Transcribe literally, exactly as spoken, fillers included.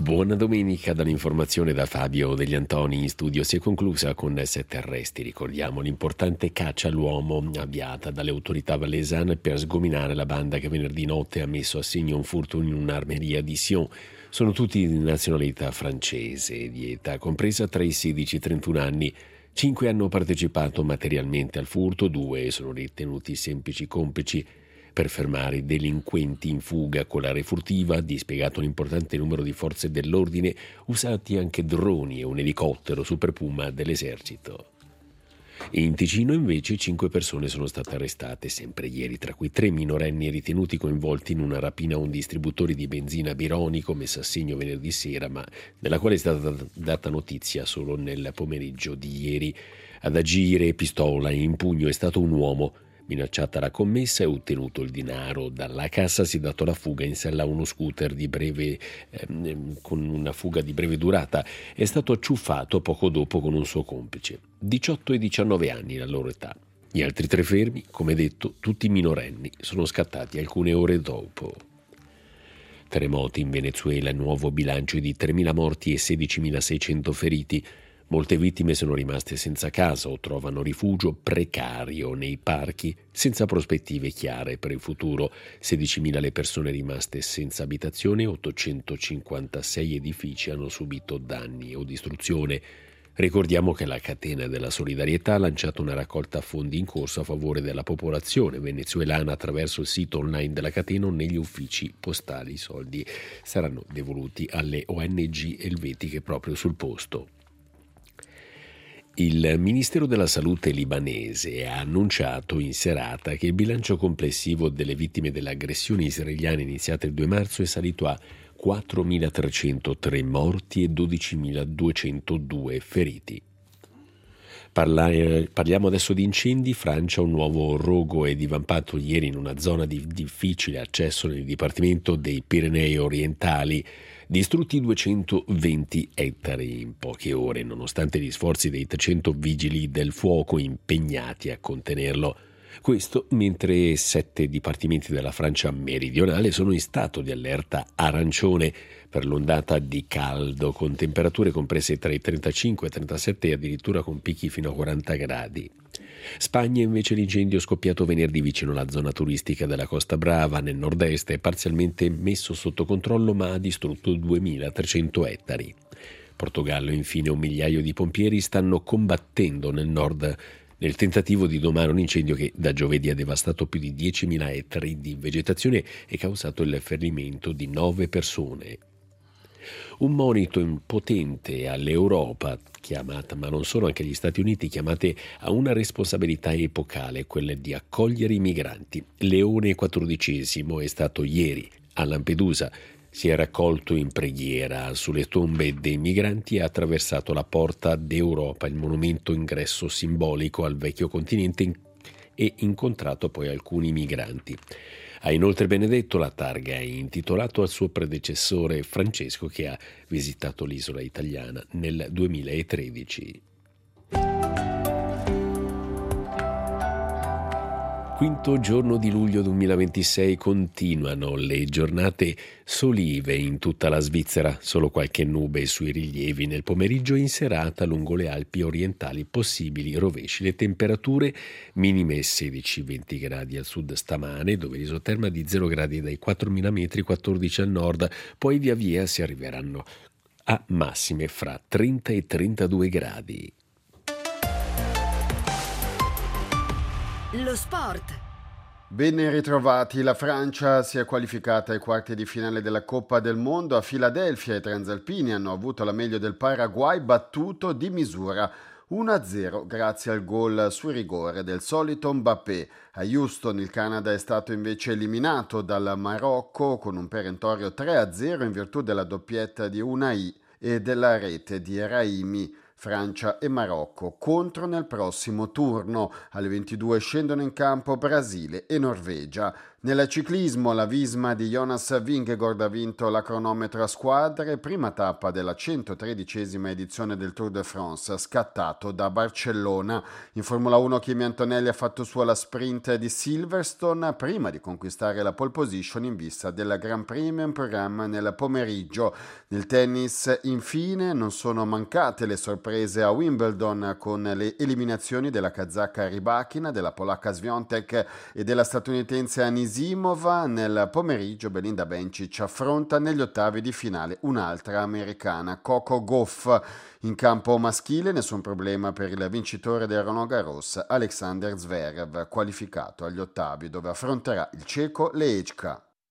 Buona domenica dall'informazione da Fabio Degli Antoni. In studio si è conclusa con sette arresti. Ricordiamo l'importante caccia all'uomo avviata dalle autorità valesane per sgominare la banda che venerdì notte ha messo a segno un furto in un'armeria di Sion. Sono tutti di nazionalità francese, di età compresa tra i sedici e i trentuno anni. Cinque hanno partecipato materialmente al furto, due sono ritenuti semplici complici. Per fermare i delinquenti in fuga con l'area furtiva, dispiegato un importante numero di forze dell'ordine, usati anche droni e un elicottero Super Puma dell'esercito. In Ticino invece cinque persone sono state arrestate sempre ieri, tra cui tre minorenni ritenuti coinvolti in una rapina a un distributore di benzina bironico messa a segno venerdì sera, ma della quale è stata data notizia solo nel pomeriggio di ieri. Ad agire pistola in pugno è stato un uomo. Minacciata la commessa e ottenuto il denaro dalla cassa, si è dato la fuga in sella a uno scooter di breve, ehm, con una fuga di breve durata. È stato acciuffato poco dopo con un suo complice. diciotto e diciannove anni la loro età. Gli altri tre fermi, come detto, tutti minorenni, sono scattati alcune ore dopo. Terremoti in Venezuela, nuovo bilancio di tremila morti e sedicimilaseicento feriti. Molte vittime sono rimaste senza casa o trovano rifugio precario nei parchi, senza prospettive chiare per il futuro. sedicimila le persone rimaste senza abitazione, ottocentocinquantasei edifici hanno subito danni o distruzione. Ricordiamo che la catena della solidarietà ha lanciato una raccolta fondi in corso a favore della popolazione venezuelana attraverso il sito online della catena o negli uffici postali. I soldi saranno devoluti alle O N G elvetiche proprio sul posto. Il Ministero della Salute libanese ha annunciato in serata che il bilancio complessivo delle vittime delle aggressioni israeliane iniziate il due marzo è salito a quattromilatrecentotre morti e dodicimiladuecentodue feriti. Parla, eh, parliamo adesso di incendi. Francia, un nuovo rogo è divampato ieri in una zona di difficile accesso nel dipartimento dei Pirenei orientali. Distrutti duecentoventi ettari in poche ore, nonostante gli sforzi dei trecento vigili del fuoco impegnati a contenerlo. Questo mentre sette dipartimenti della Francia meridionale sono in stato di allerta arancione per l'ondata di caldo, con temperature comprese tra i trentacinque e i trentasette e addirittura con picchi fino a quaranta gradi. Spagna invece l'incendio scoppiato venerdì vicino alla zona turistica della Costa Brava nel nord-est è parzialmente messo sotto controllo ma ha distrutto duemilatrecento ettari. Portogallo infine un migliaio di pompieri stanno combattendo nel nord nel tentativo di domare un incendio che da giovedì ha devastato più di diecimila ettari di vegetazione e causato il ferimento di nove persone. Un monito impotente all'Europa, chiamata, ma non solo, anche agli Stati Uniti, chiamate a una responsabilità epocale, quella di accogliere i migranti. Leone quattordicesimo è stato ieri a Lampedusa. Si è raccolto in preghiera sulle tombe dei migranti e ha attraversato la Porta d'Europa, il monumento ingresso simbolico al vecchio continente, e incontrato poi alcuni migranti. Ha inoltre benedetto la targa e intitolato al suo predecessore Francesco, che ha visitato l'isola italiana nel duemilatredici. Quinto giorno di luglio duemilaventisei, continuano le giornate solive in tutta la Svizzera, solo qualche nube sui rilievi nel pomeriggio e in serata lungo le Alpi orientali, possibili rovesci. Le temperature minime sedici venti gradi al sud stamane, dove l'isoterma di zero gradi dai quattromila metri, quattordici al nord, poi via via si arriveranno a massime fra trenta e trentadue gradi. Lo sport. Ben ritrovati, la Francia si è qualificata ai quarti di finale della Coppa del Mondo. A Filadelfia i transalpini hanno avuto la meglio del Paraguay, battuto di misura uno a zero grazie al gol su rigore del solito Mbappé. A Houston il Canada è stato invece eliminato dal Marocco con un perentorio tre a zero in virtù della doppietta di Unai e della rete di Raimi. Francia e Marocco contro nel prossimo turno. Alle ventidue scendono in campo Brasile e Norvegia. Nel ciclismo la Visma di Jonas Vingegaard ha vinto la cronometro a squadre, prima tappa della centotredicesima edizione del Tour de France, scattato da Barcellona. In Formula uno Kimi Antonelli ha fatto sua la sprint di Silverstone prima di conquistare la pole position in vista del Gran Premio in programma nel pomeriggio. Nel tennis, infine, non sono mancate le sorprese a Wimbledon con le eliminazioni della kazaka Rybakina, della polacca Swiatek e della statunitense Anisimova. Nel pomeriggio Belinda Bencic affronta negli ottavi di finale un'altra americana, Coco Gauff. In campo maschile nessun problema per il vincitore del Roland Garros, Alexander Zverev, qualificato agli ottavi dove affronterà il ceco Lejčka.